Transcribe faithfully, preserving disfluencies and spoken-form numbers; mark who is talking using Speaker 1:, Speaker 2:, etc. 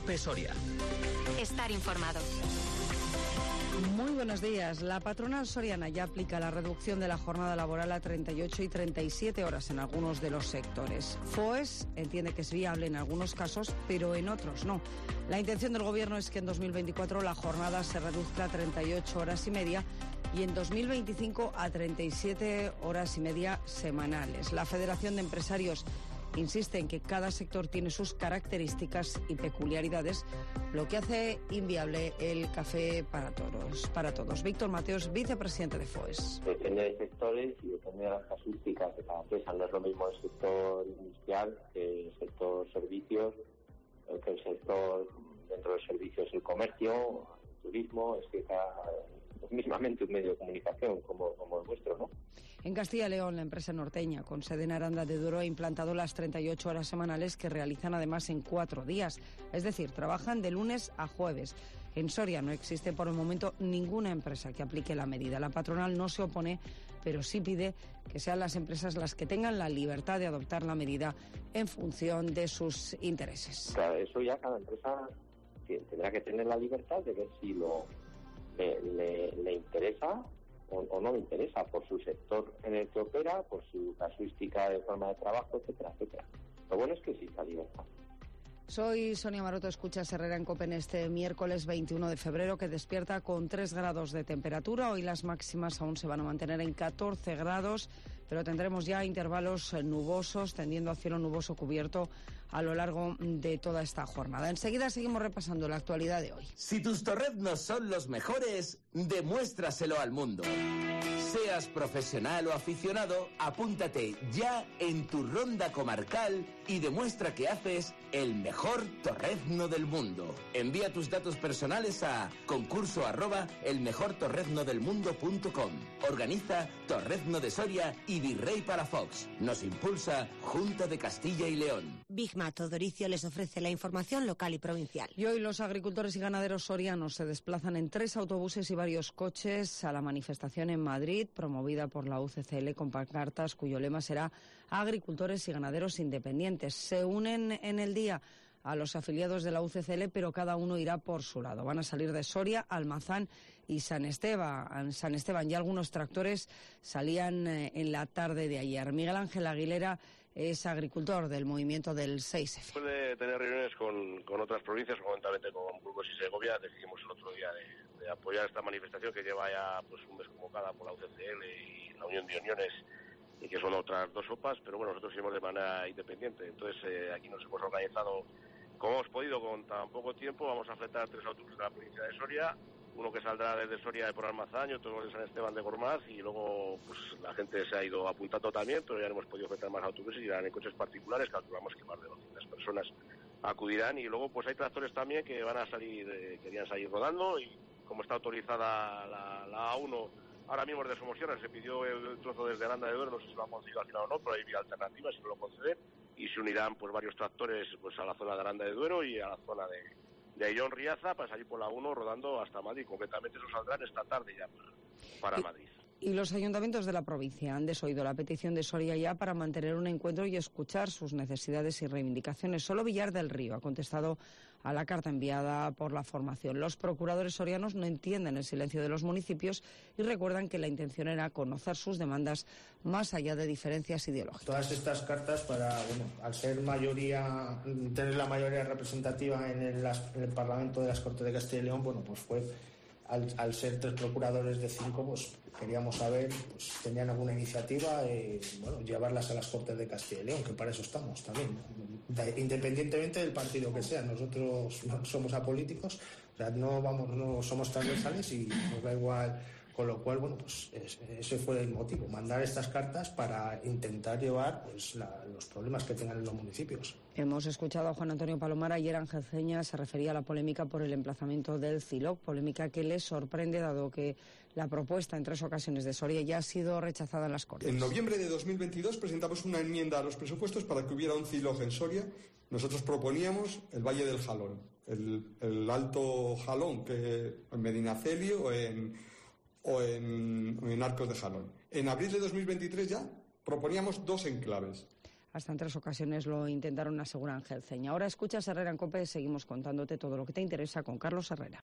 Speaker 1: COPE Soria.
Speaker 2: Estar informado.
Speaker 3: Muy buenos días. La patronal soriana ya aplica la reducción de la jornada laboral a treinta y ocho y treinta y siete horas en algunos de los sectores. FOES entiende que es viable en algunos casos, pero en otros no. La intención del Gobierno es que en dos mil veinticuatro la jornada se reduzca a treinta y ocho horas y media y en dos mil veinticinco a treinta y siete horas y media semanales. La Federación de Empresarios insiste en que cada sector tiene sus características y peculiaridades, lo que hace inviable el café para todos. Para todos. Víctor Mateos, vicepresidente de FOES.
Speaker 4: Depende de sectores y depende de las casuísticas de cada empresa. No es lo mismo el sector industrial que el sector servicios, que el sector dentro de servicios, el comercio, el turismo. Es que cada, mismamente un medio de comunicación como, como el vuestro, ¿no?
Speaker 3: En Castilla y León, la empresa norteña, con sede en Aranda de Duero, ha implantado las treinta y ocho horas semanales que realizan además en cuatro días. Es decir, trabajan de lunes a jueves. En Soria no existe por el momento ninguna empresa que aplique la medida. La patronal no se opone, pero sí pide que sean las empresas las que tengan la libertad de adoptar la medida en función de sus intereses.
Speaker 4: Claro, eso ya cada empresa tendrá que tener la libertad de ver si lo le, le, le interesa o, o no le interesa, por su sector en el que opera, por su casuística de forma de trabajo, etcétera, etcétera. Lo bueno es que exista libertad.
Speaker 3: Soy Sonia Maroto, escuchas Herrera en COPE en este miércoles veintiuno de febrero, que despierta con tres grados de temperatura. Hoy las máximas aún se van a mantener en catorce grados, pero tendremos ya intervalos nubosos, tendiendo a cielo nuboso cubierto a lo largo de toda esta jornada. Enseguida seguimos repasando la actualidad de hoy.
Speaker 5: Si tus torreznos son los mejores, demuéstraselo al mundo. Seas profesional o aficionado, apúntate ya en tu ronda comarcal y demuestra que haces el mejor torrezno del mundo. Envía tus datos personales a concurso arroba elmejortorreznodelmundo.com. Organiza Torrezno de Soria y Virrey Palafox. Nos impulsa Junta de Castilla y León.
Speaker 2: Bigmato Doricio les ofrece la información local y provincial.
Speaker 3: Y hoy los agricultores y ganaderos sorianos se desplazan en tres autobuses y varios coches a la manifestación en Madrid, promovida por la U C C L, con pancartas cuyo lema será Agricultores y Ganaderos Independientes. Se unen en el día a los afiliados de la U C C L, pero cada uno irá por su lado. Van a salir de Soria, Almazán y San Esteban. San Esteban, ya algunos tractores salían en la tarde de ayer. Miguel Ángel Aguilera es agricultor del movimiento del seis F.
Speaker 6: Después de tener reuniones con, con otras provincias, concretamente con Burgos y Segovia, decidimos el otro día de, de apoyar esta manifestación que lleva ya pues un mes convocada por la U C C L y la Unión de Uniones, y que son otras dos sopas, pero bueno, nosotros seguimos de manera independiente. Entonces eh, aquí nos hemos organizado como hemos podido con tan poco tiempo. Vamos a fletar tres autobuses de la provincia de Soria, uno que saldrá desde Soria por Almazán y otro de San Esteban de Gormaz, y luego pues la gente se ha ido apuntando también, pero ya no hemos podido fletar más autobuses y irán en coches particulares. Calculamos que más de doscientas personas acudirán, y luego pues hay tractores también que van a salir, eh, querían salir rodando, y como está autorizada la, la A uno, ahora mismo es de Somosierra, se pidió el trozo desde Aranda de Duero, no sé si lo han concedido al final o no, pero hay vía alternativa si no lo conceden, y se unirán pues varios tractores pues a la zona de Aranda de Duero y a la zona de, de Ayllón Riaza para salir por la uno rodando hasta Madrid. Concretamente eso saldrán esta tarde ya para, para Madrid.
Speaker 3: Y los ayuntamientos de la provincia han desoído la petición de Soria ya para mantener un encuentro y escuchar sus necesidades y reivindicaciones. Solo Villar del Río ha contestado a la carta enviada por la formación. Los procuradores sorianos no entienden el silencio de los municipios y recuerdan que la intención era conocer sus demandas más allá de diferencias ideológicas.
Speaker 7: Todas estas cartas, para, bueno, al ser mayoría, tener la mayoría representativa en el, en el Parlamento de las Cortes de Castilla y León, bueno, pues fue... Al, al ser tres procuradores de cinco, pues queríamos saber, pues tenían alguna iniciativa, eh, bueno, llevarlas a las Cortes de Castilla y León, que para eso estamos también, de, independientemente del partido que sea. Nosotros no somos apolíticos, o sea, no vamos, no somos transversales y nos da igual. Con lo cual, bueno, pues ese fue el motivo, mandar estas cartas para intentar llevar pues la, los problemas que tengan en los municipios.
Speaker 3: Hemos escuchado a Juan Antonio Palomar. Ayer Ángel Ceña se refería a la polémica por el emplazamiento del CILOC, polémica que le sorprende dado que la propuesta en tres ocasiones de Soria ya ha sido rechazada en las Cortes.
Speaker 8: En noviembre de dos mil veintidós presentamos una enmienda a los presupuestos para que hubiera un CILOC en Soria. Nosotros proponíamos el Valle del Jalón, el, el Alto Jalón, que en Medinaceli o en... o en, en Arcos de Jalón. En abril de dos mil veintitrés ya proponíamos dos enclaves.
Speaker 3: Hasta en tres ocasiones lo intentaron, asegura Ángel Ceña. Ahora escuchas Herrera en COPE, seguimos contándote todo lo que te interesa con Carlos Herrera.